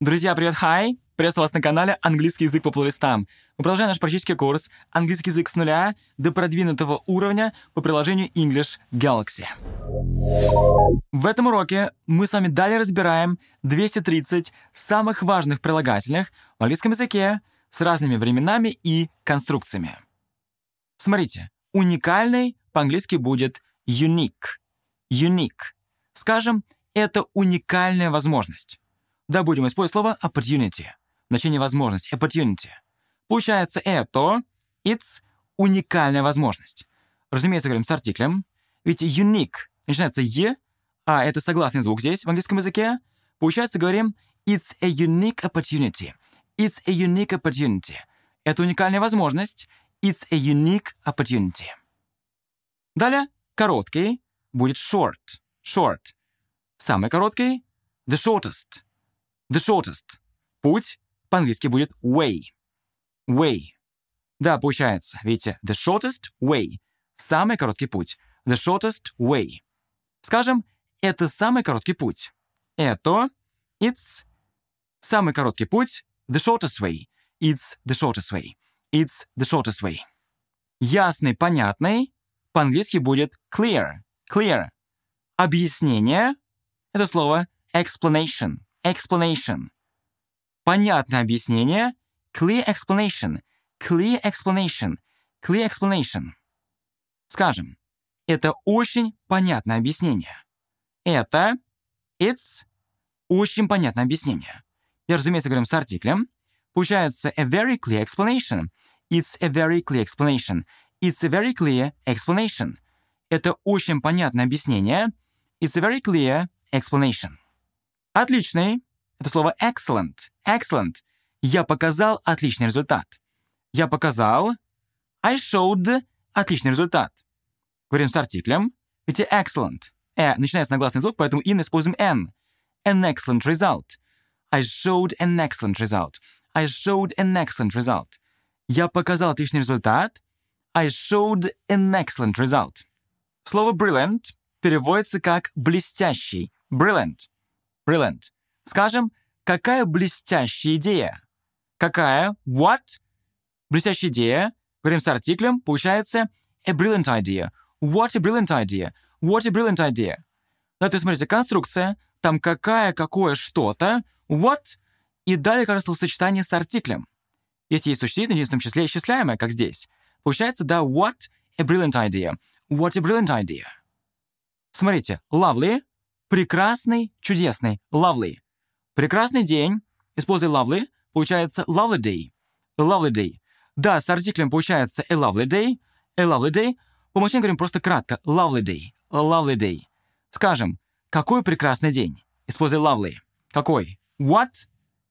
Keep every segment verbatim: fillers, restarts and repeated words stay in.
Друзья, привет, хай! Приветствую вас на канале «Английский язык по плейлистам». Мы продолжаем наш практический курс «Английский язык с нуля до продвинутого уровня» по приложению English Galaxy. В этом уроке мы с вами далее разбираем двести тридцать самых важных прилагательных в английском языке с разными временами и конструкциями. Смотрите, уникальный по-английски будет unique. Unique. Скажем, это уникальная возможность. Да, будем использовать слово opportunity. Значение возможность. Opportunity. Получается это, it's уникальная возможность. Разумеется, говорим с артиклем. Ведь unique начинается «е», а это согласный звук здесь в английском языке. Получается, говорим it's a unique opportunity. It's a unique opportunity. Это уникальная возможность. It's a unique opportunity. Далее, короткий будет short. Short. Самый короткий — the shortest. The shortest. Путь по-английски будет way. Way. Да, получается. Видите, the shortest way. Самый короткий путь. The shortest way. Скажем, это самый короткий путь. Это, it's самый короткий путь. The shortest way. It's the shortest way. It's the shortest way. Ясный, понятный. По-английски будет clear. Clear. Объяснение. Это слово explanation. Explanation. Понятное объяснение. Clear explanation. Clear explanation. Clear explanation. Скажем, это очень понятное объяснение. Это, it's, очень понятное объяснение. И, разумеется, говорим с артиклем. Получается a very clear explanation. It's a very clear explanation. It's a very clear explanation. Это очень понятное объяснение. It's a very clear explanation. Отличный. Это слово excellent. Excellent. Я показал отличный результат. Я показал. I showed отличный результат. Говорим с артиклем. Ведь excellent. Э начинается на гласный звук, поэтому и используем n. An excellent result. I showed an excellent result. I showed an excellent result. Я показал отличный результат. I showed an excellent result. Слово brilliant переводится как блестящий. Brilliant. Brilliant. Скажем, какая блестящая идея? Какая? What? Блестящая идея. Говорим с артиклем. Получается a brilliant idea. What a brilliant idea. What a brilliant idea. Да, то есть, смотрите, конструкция. Там какая, какое, что-то. What? И далее как раз словосочетание с артиклем. Если есть существительное, в единственном числе исчисляемое, как здесь. Получается, да, what a brilliant idea. What a brilliant idea. Смотрите, lovely. Прекрасный, чудесный. Lovely. Прекрасный день. Используя lovely. Получается lovely day. A lovely day. Да, с артиклем получается a lovely day. A lovely day. По умолчанию говорим просто кратко. Lovely day. A lovely day. Скажем, какой прекрасный день. Используя lovely. Какой? What?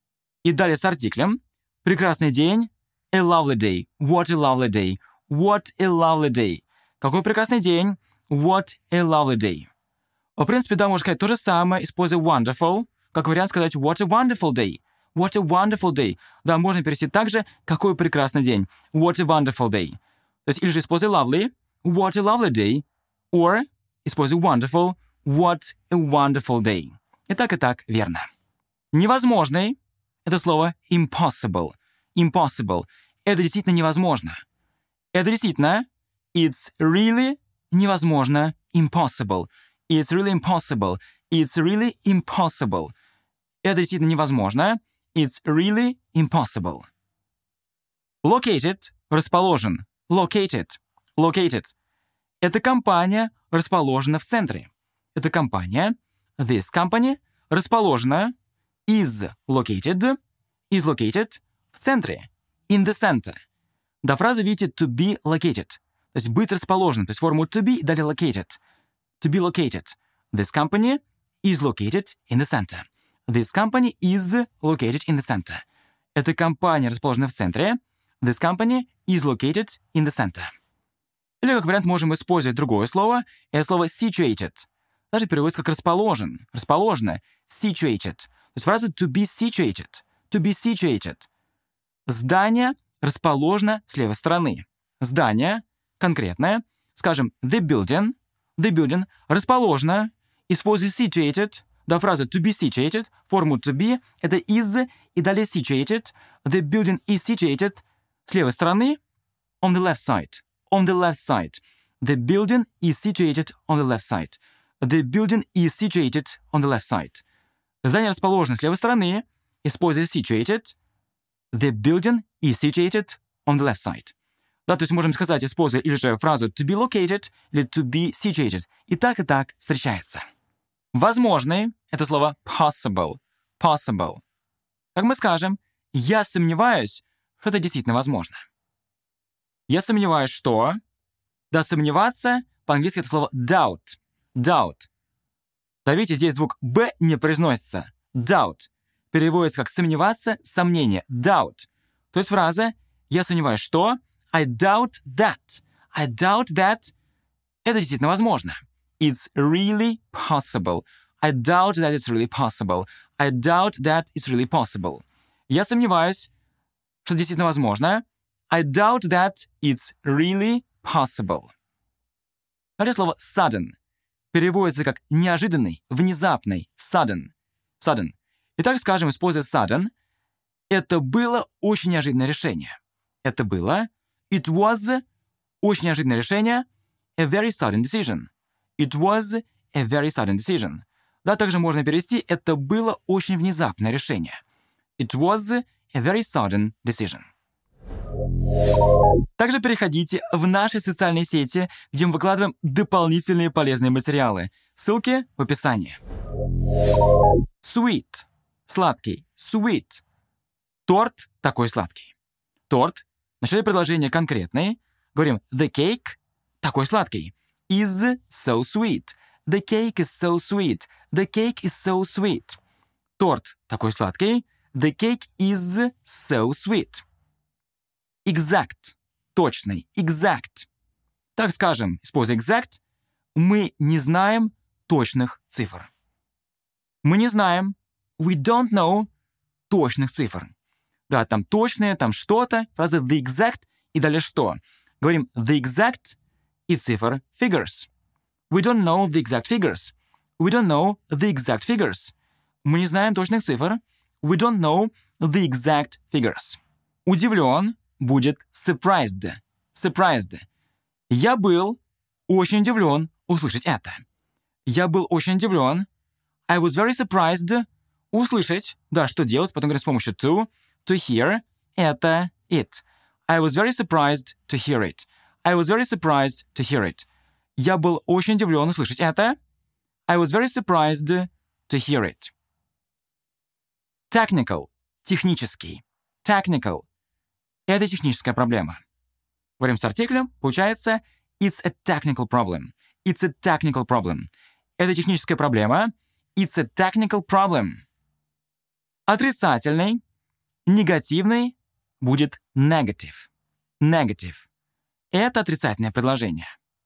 И далее с артиклем. Прекрасный день. A lovely day. What a lovely day. What a lovely day. Какой прекрасный день. What a lovely day. В принципе, да, можно сказать то же самое, используя wonderful, как вариант сказать what a wonderful day. What a wonderful day. Да, можно перевести также какой прекрасный день. What a wonderful day. То есть или же используя lovely, what a lovely day, or используя wonderful, what a wonderful day. И так, и так верно. Невозможный — это слово impossible. Impossible. Это действительно невозможно. Это действительно it's really невозможно. Impossible. It's really impossible. It's really impossible. Это действительно невозможно. It's really impossible. Located — расположен. Located. Located. Эта компания расположена в центре. Эта компания, this company, расположена, is located, is located в центре. In the center. До фразы видите to be located. То есть быть расположен. То есть форму to be и далее located. To be located. This company is located in the center. This company is located in the center. Эта компания расположена в центре. This company is located in the center. Или, как вариант, можем использовать другое слово. Это слово situated. Даже переводится как расположен. Расположено. Situated. То есть фраза to be situated. To be situated. Здание расположено с левой стороны. Здание конкретное. Скажем, the building. The building расположено. Используя situated до фразы to be situated, форму to be, это is, и далее situated. The building is situated с левой стороны, on the left side. On the left side. The building is situated on the left side. The building is situated on the left side. Здание расположено с левой стороны, используя situated. The building is situated on the left side. Да, то есть можем сказать, используя или же фразу to be located, или to be situated. И так, и так встречается. Возможный — это слово possible. Possible. Как мы скажем, я сомневаюсь, что это действительно возможно. Я сомневаюсь, что... Да, сомневаться по-английски это слово doubt. Doubt. Да, видите, здесь звук «б» не произносится. Doubt. Переводится как «сомневаться», «сомнение». Doubt. То есть фраза «я сомневаюсь, что...» I doubt that. I doubt that. Это действительно возможно. It's really possible. I doubt that it's really possible. I doubt that it's really possible. Я сомневаюсь, что это действительно возможно. I doubt that it's really possible. Далее слово sudden переводится как неожиданный, внезапный. Sudden. Sudden. Итак, скажем, используя sudden, это было очень неожиданное решение. Это было... It was очень неожиданное решение. A very sudden decision. It was a very sudden decision. Да, также можно перевести «это было очень внезапное решение». It was a very sudden decision. Также переходите в наши социальные сети, где мы выкладываем дополнительные полезные материалы. Ссылки в описании. Sweet. Сладкий. Sweet. Торт такой сладкий. Торт. В начале предложения конкретный. Говорим the cake такой сладкий. Is so sweet. The cake is so sweet. The cake is so sweet. Торт такой сладкий. The cake is so sweet. Exact. Точный. Exact. Так скажем, используя exact, мы не знаем точных цифр. Мы не знаем. We don't know точных цифр. Да, там точные, там что-то. Фраза the exact и далее что? Говорим the exact и цифр figures. We don't know the exact figures. We don't know the exact figures. Мы не знаем точных цифр. We don't know the exact figures. Удивлен будет surprised. Surprised. Я был очень удивлен услышать это. Я был очень удивлен. I was very surprised. Услышать. Да, что делать? Потом говорим с помощью to. To hear. Это it. I was very surprised to hear it. I was very surprised to hear it. Я был очень удивлен услышать это. I was very surprised to hear it. Technical. Технический. Technical. Это техническая проблема. Говорим с артиклем. Получается it's a technical problem. It's a technical problem. Это техническая проблема. It's a technical problem. Отрицательный. Негативный будет negative. Negative. Это отрицательное предложение.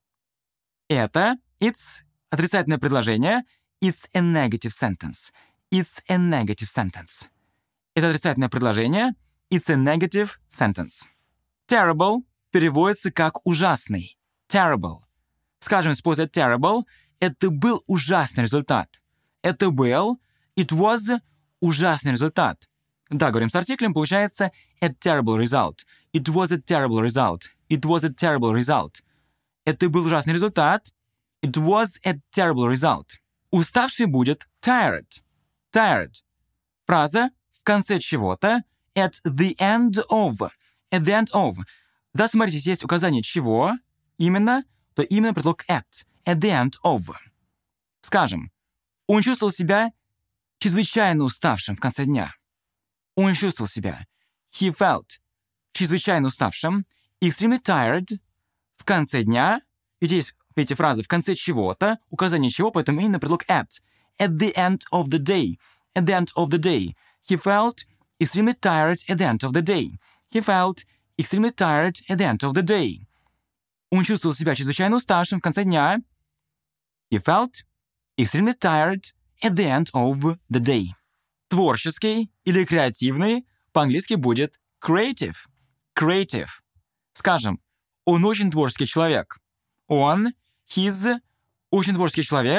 Это, it's, отрицательное предложение. It's a negative sentence. It's a negative sentence. Это отрицательное предложение. It's a negative sentence. Terrible переводится как ужасный. Terrible. Скажем, используя terrible, это был ужасный результат. Это был, it was, ужасный результат. Да, говорим с артиклем, получается a terrible result. It was a terrible result. It was a terrible result. Это был ужасный результат. It was a terrible result. Уставший будет tired. Tired. Фраза в конце чего-то at the end of. At the end of. Да, смотрите, здесь есть указание чего именно, то именно предлог at. At the end of. Скажем, он чувствовал себя чрезвычайно уставшим в конце дня. Он чувствовал себя. He felt. Чрезвычайно уставшим. Extremely tired. В конце дня. И здесь эти фразы в конце чего-то. Указание чего, поэтому именно предлог at. At the end of the day. At the end of the day. He felt extremely tired at the end of the day. He felt extremely tired at the end of the day. Он чувствовал себя чрезвычайно уставшим в конце дня. He felt extremely tired at the end of the day. Творческий или креативный по-английски будет creative. Creative. Скажем, он очень творческий человек. Он, his, очень творческий человек.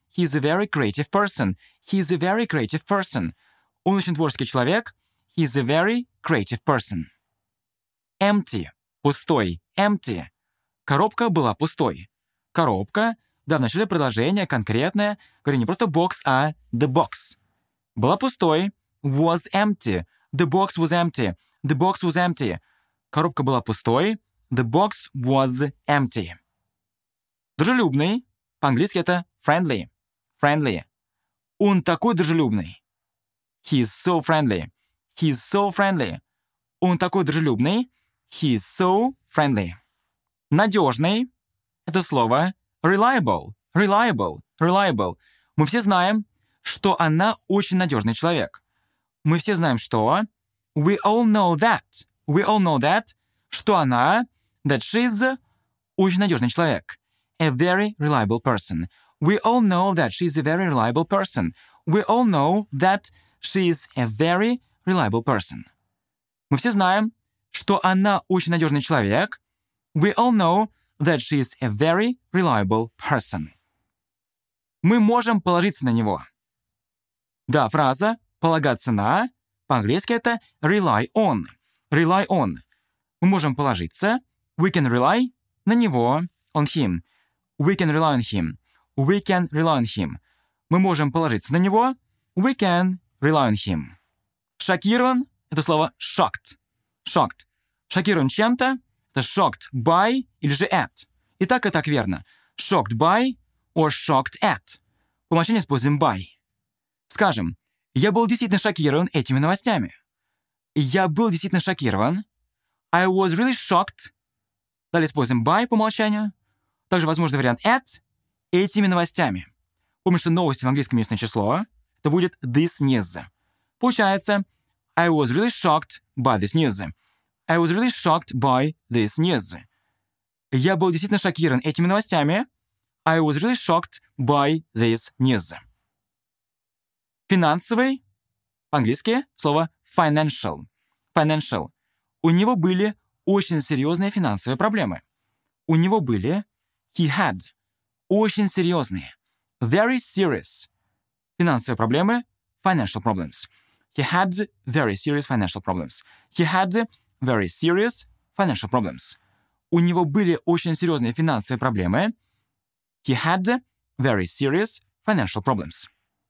He's a very creative person. He's a very creative person. Он очень творческий человек. He's a very creative person. Empty. Пустой. Empty. Коробка была пустой. Коробка, да, в начале предложения конкретное. Говорю не просто box, а the box. Была пустой. Was empty. The box was empty. The box was empty. Коробка была пустой. The box was empty. Дружелюбный. По-английски это friendly. Friendly. Он такой дружелюбный. He is so friendly. He is so friendly. Он такой дружелюбный. He is so friendly. Надежный. Это слово reliable. Reliable. Reliable. Мы все знаем, что она очень надежный человек. Мы все знаем, что we all know that. We all know that. Что она, that she's очень надежный человек. A very reliable person. We all know that she's a very reliable person. We all know that she's a very reliable person. Мы все знаем, что она очень надежный человек. We all know that she's a very reliable person. Мы можем положиться на него. Да, фраза «полагаться на» по-английски это rely on. Rely on. Мы можем положиться. We can rely на него. On him. We can rely on him. We can rely on him. Мы можем положиться на него. We can rely on him. Шокирован — это слово shocked. Shocked. Шокирован чем-то — это shocked by или же at. И так, и так верно. Shocked by or shocked at. По умолчанию используем by. Скажем, я был действительно шокирован этими новостями. Я был действительно шокирован. I was really shocked. Далее используем by по умолчанию. Также возможный вариант at этими новостями. Помню, что новости в английском местное число. Это будет this news. Получается, I was really shocked by this news. I was really shocked by this news. Я был действительно шокирован этими новостями. I was really shocked by this news. Финансовый. По-английски слово financial. Financial. У него были очень серьезные финансовые проблемы. У него были he had очень серьезные very serious финансовые проблемы financial problems. He had very serious financial problems. He had very serious financial problems. У него были очень серьезные финансовые проблемы. He had very serious financial problems.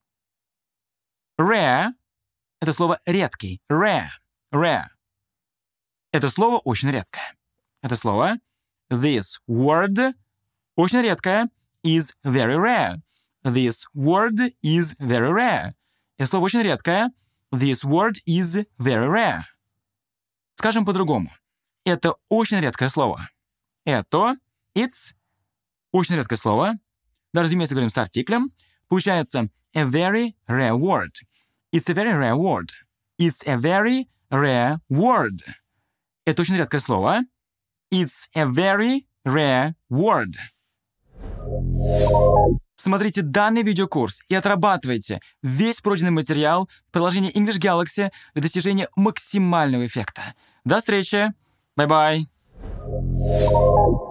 Rare — это слово редкий. Rare. Rare. Это слово очень редкое. Это слово this word очень редкое is very rare. This word is very rare. Это слово очень редкое. This word is very rare. Скажем по-другому. Это очень редкое слово. Это, it's, очень редкое слово. Даже вместе говорим с артиклем. Получается a very rare word. It's a very rare word. It's a very rare word. Это очень редкое слово. It's a very rare word. Смотрите данный видеокурс и отрабатывайте весь пройденный материал в приложении English Galaxy для достижения максимального эффекта. До встречи! Bye-bye!